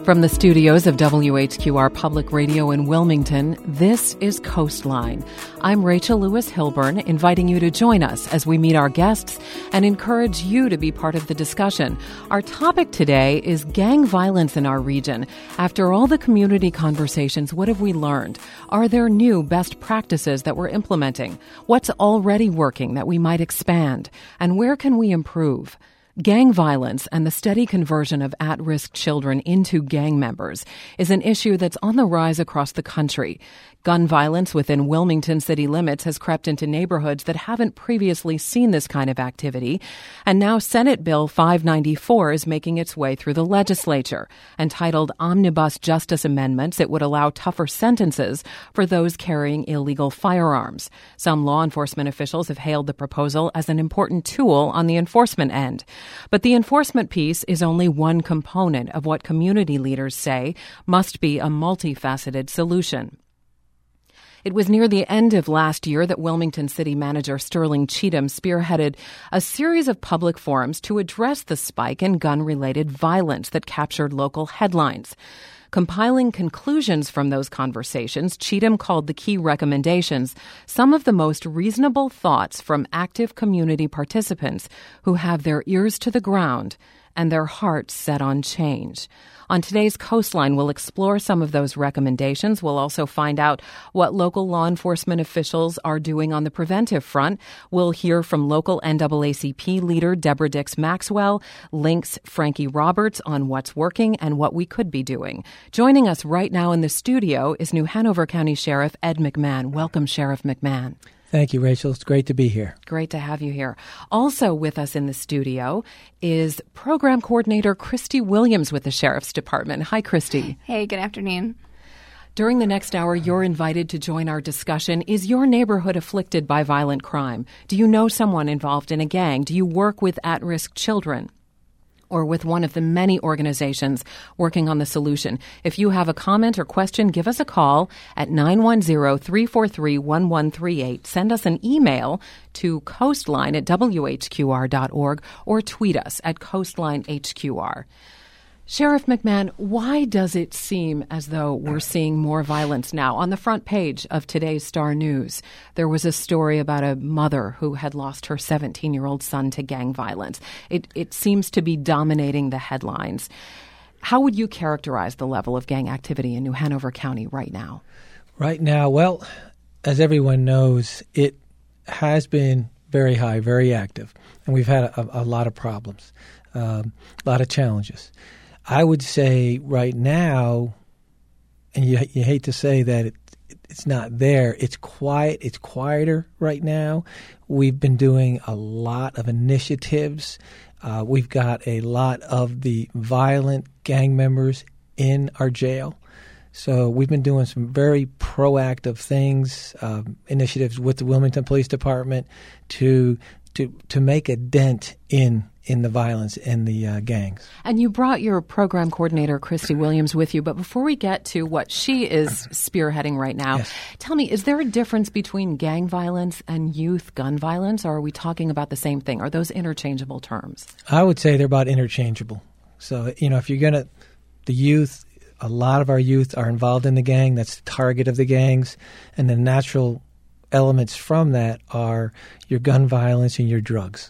From the studios of WHQR Public Radio in Wilmington, this is Coastline. I'm Rachel Lewis Hilburn, inviting you to join us as we meet our guests and encourage you to be part of the discussion. Our topic today is gang violence in our region. After all the community conversations, what have we learned? Are there new best practices that we're implementing? What's already working that we might expand? And where can we improve? Gang violence and the steady conversion of at-risk children into gang members is an issue that's on the rise across the country. Gun violence within Wilmington city limits has crept into neighborhoods that haven't previously seen this kind of activity, and now Senate Bill 594 is making its way through the legislature. Entitled Omnibus Justice Amendments, it would allow tougher sentences for those carrying illegal firearms. Some law enforcement officials have hailed the proposal as an important tool on the enforcement end. But the enforcement piece is only one component of what community leaders say must be a multifaceted solution. It was near the end of last year that Wilmington City Manager Sterling Cheatham spearheaded a series of public forums to address the spike in gun-related violence that captured local headlines. Compiling conclusions from those conversations, Cheatham called the key recommendations some of the most reasonable thoughts from active community participants who have their ears to the ground and their hearts set on change. On today's Coastline, we'll explore some of those recommendations. We'll also find out what local law enforcement officials are doing on the preventive front. We'll hear from local NAACP leader Deborah Dix Maxwell, Link's Frankie Roberts on what's working and what we could be doing. Joining us right now in the studio is New Hanover County Sheriff Ed McMahon. Welcome, Sheriff McMahon. Thank you, Rachel. It's great to be here. Great to have you here. Also with us in the studio is Program Coordinator Christy Williams with the Sheriff's Department. Hi, Christy. Hey, good afternoon. During the next hour, you're invited to join our discussion. Is your neighborhood afflicted by violent crime? Do you know someone involved in a gang? Do you work with at-risk children? Or with one of the many organizations working on the solution? If you have a comment or question, give us a call at 910-343-1138. Send us an email to coastline@whqr.org or tweet us at coastlinehqr. Sheriff McMahon, why does it seem as though we're seeing more violence now? On the front page of today's Star News, there was a story about a mother who had lost her 17-year-old son to gang violence. It seems to be dominating the headlines. How would you characterize the level of gang activity in New Hanover County right now? Right now, well, as everyone knows, it has been very high, very active, and we've had a lot of problems, a lot of challenges. I would say right now, and you hate to say that it's not there, it's quiet, it's quieter right now. We've been doing a lot of initiatives. We've got a lot of the violent gang members in our jail. So we've been doing some very proactive things, initiatives with the Wilmington Police Department to make a dent in the violence in the gangs. And you brought your program coordinator, Christy Williams, with you. But before we get to what she is spearheading right now, yes. Tell me, is there a difference between gang violence and youth gun violence, or are we talking about the same thing? Are those interchangeable terms? I would say they're about interchangeable. So, if you're going to, the youth, a lot of our youth are involved in the gang. That's the target of the gangs. And the natural elements from that are your gun violence and your drugs.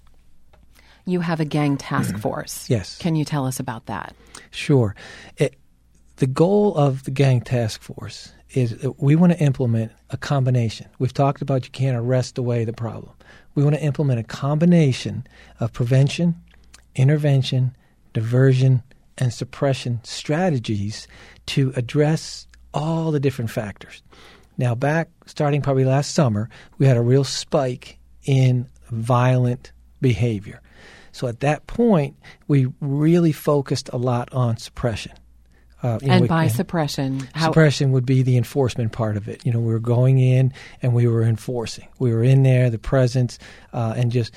You have a gang task force. Yes. Can you tell us about that? Sure. The goal of the gang task force is that we want to implement a combination. We've talked about you can't arrest away the problem. We want to implement a combination of prevention, intervention, diversion, and suppression strategies to address all the different factors. Now, starting probably last summer, we had a real spike in violent behavior. So at that point, we really focused a lot on suppression. Suppression? Suppression would be the enforcement part of it. We were going in and we were enforcing. We were in there, the presence, and just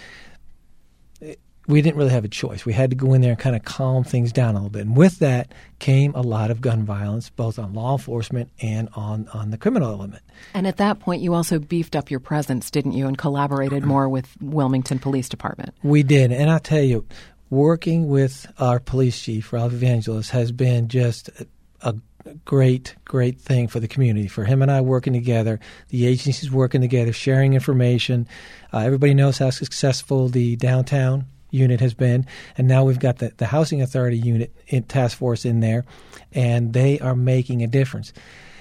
we didn't really have a choice. We had to go in there and kind of calm things down a little bit. And with that came a lot of gun violence, both on law enforcement and on the criminal element. And at that point, you also beefed up your presence, didn't you, and collaborated more with Wilmington Police Department? We did. And I'll tell you, working with our police chief, Ralph Evangelos, has been just a great thing for the community. For him and I working together, the agencies working together, sharing information. Everybody knows how successful the downtown unit has been, and now we've got the Housing Authority unit task force in there, and they are making a difference.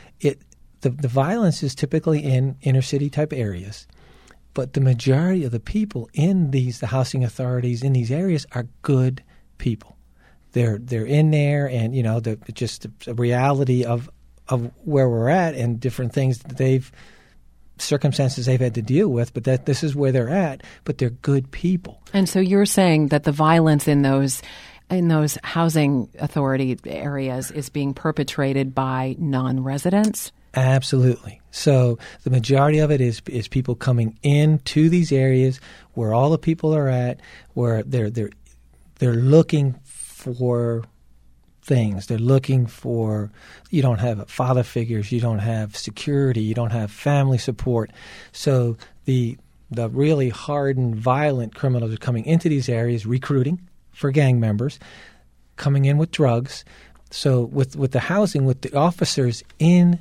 The violence is typically in inner city type areas, but the majority of the people in the housing authorities in these areas are good people. They're in there, and just a reality of where we're at and different things that circumstances they've had to deal with, but that this is where they're at. But they're good people. And so you're saying that the violence in those housing authority areas is being perpetrated by non-residents? Absolutely. So the majority of it is people coming into these areas where all the people are at, where they're looking for things. They're looking for, you don't have father figures, you don't have security, you don't have family support. So the really hardened, violent criminals are coming into these areas, recruiting for gang members, coming in with drugs. So with the housing, with the officers in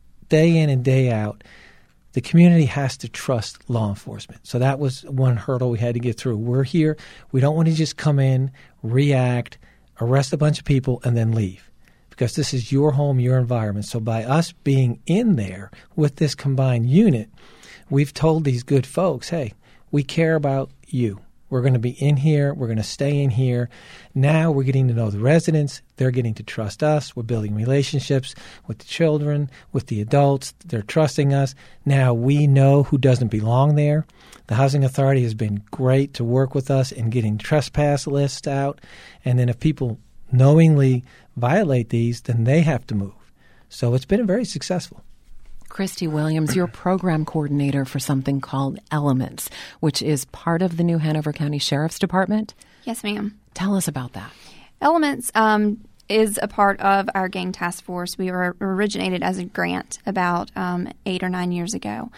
and day out, the community has to trust law enforcement. So that was one hurdle we had to get through. We're here. We don't want to just come in, react, arrest a bunch of people, and then leave, because this is your home, your environment. So by us being in there with this combined unit, we've told these good folks, hey, we care about you. We're going to be in here. We're going to stay in here. Now we're getting to know the residents. They're getting to trust us. We're building relationships with the children, with the adults. They're trusting us. Now we know who doesn't belong there. The Housing Authority has been great to work with us in getting trespass lists out. And then if people knowingly violate these, then they have to move. So it's been very successful. Christy Williams, you're program coordinator for something called Elements, which is part of the New Hanover County Sheriff's Department. Yes, ma'am. Tell us about that. Elements is a part of our gang task force. We were originated as a grant about 8 or 9 years ago.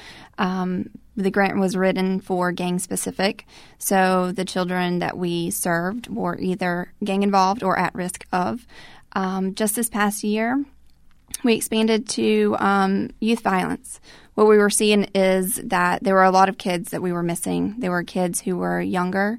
The grant was written for gang-specific, so the children that we served were either gang-involved or at risk of. Just this past year, we expanded to youth violence. What we were seeing is that there were a lot of kids that we were missing. There were kids who were younger,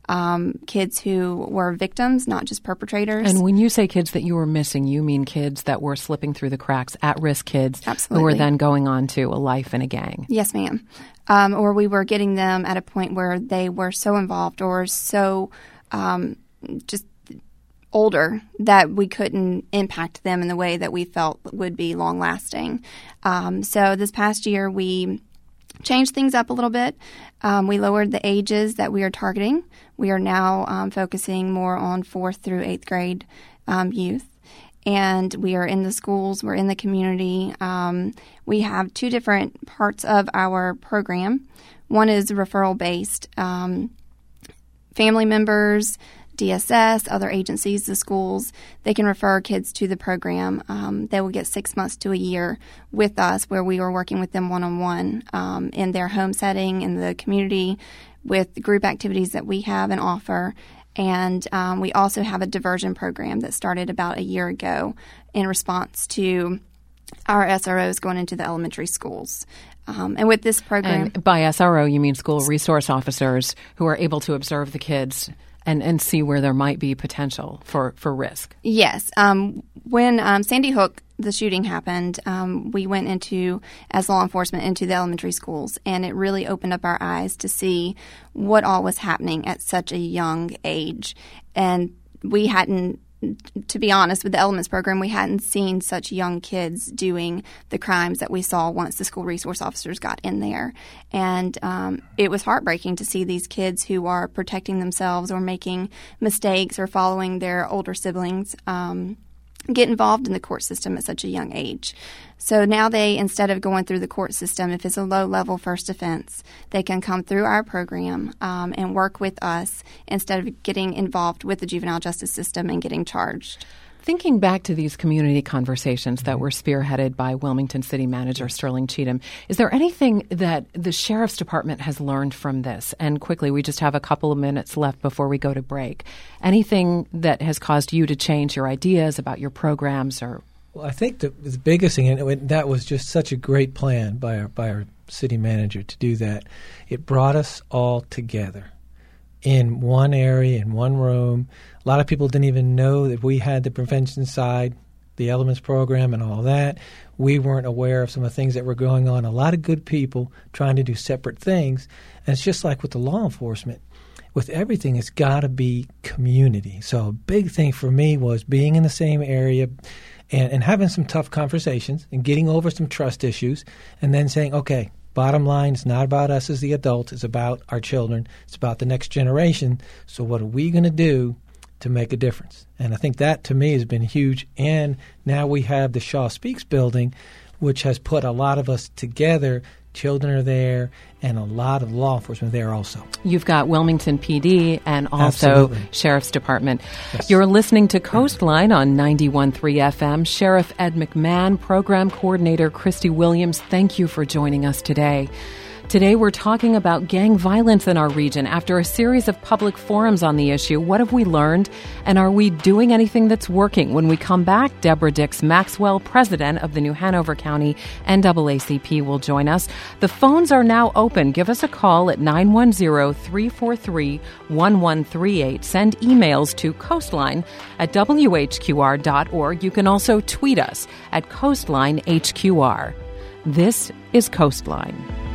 kids who were victims, not just perpetrators. And when you say kids that you were missing, you mean kids that were slipping through the cracks, at-risk kids. Absolutely. Who were then going on to a life in a gang. Yes, ma'am. Or we were getting them at a point where they were so involved or so just older that we couldn't impact them in the way that we felt would be long-lasting. So this past year, we changed things up a little bit. We lowered the ages that we are targeting. We are now focusing more on 4th through 8th grade youth. And we are in the schools. We're in the community. We have 2 different parts of our program. One is referral-based. Family members, DSS, other agencies, the schools, they can refer kids to the program. They will get 6 months to a year with us where we are working with them one-on-one in their home setting, in the community, with the group activities that we have and offer. And we also have a diversion program that started about a year ago in response to our SROs going into the elementary schools. And with this program... And by SRO, you mean school resource officers who are able to observe the kids and see where there might be potential for risk. Yes. When Sandy Hook, the shooting happened, we went into, as law enforcement, into the elementary schools, and it really opened up our eyes to see what all was happening at such a young age. And we hadn't, to be honest, with the Elements program, we hadn't seen such young kids doing the crimes that we saw once the school resource officers got in there. And it was heartbreaking to see these kids who are protecting themselves or making mistakes or following their older siblings get involved in the court system at such a young age. So now they, instead of going through the court system, if it's a low-level first offense, they can come through our program and work with us instead of getting involved with the juvenile justice system and getting charged. Thinking back to these community conversations that were spearheaded by Wilmington City Manager Sterling Cheatham, is there anything that the Sheriff's Department has learned from this? And quickly, we just have a couple of minutes left before we go to break. Anything that has caused you to change your ideas about your programs? Or Well, I think the biggest thing, and that was just such a great plan by our city manager to do that. It brought us all together in one area, in one room. A lot of people didn't even know that we had the prevention side, the Elements program and all that. We weren't aware of some of the things that were going on. A lot of good people trying to do separate things. And it's just like with the law enforcement. With everything, it's got to be community. So a big thing for me was being in the same area and having some tough conversations and getting over some trust issues and then saying, okay, bottom line, it's not about us as the adults. It's about our children. It's about the next generation. So what are we going to do to make a difference? And I think that, to me, has been huge. And now we have the Shaw Speaks building, which has put a lot of us together. Children are there, and a lot of law enforcement there also. You've got Wilmington PD and also Absolutely. Sheriff's Department. Yes. You're listening to Coastline on 91.3 FM. Sheriff Ed McMahon, Program Coordinator Christy Williams, thank you for joining us today. Today we're talking about gang violence in our region. After a series of public forums on the issue, what have we learned? And are we doing anything that's working? When we come back, Deborah Dix Maxwell, president of the New Hanover County NAACP, will join us. The phones are now open. Give us a call at 910-343-1138. Send emails to coastline@whqr.org. You can also tweet us at CoastlineHQR. This is Coastline.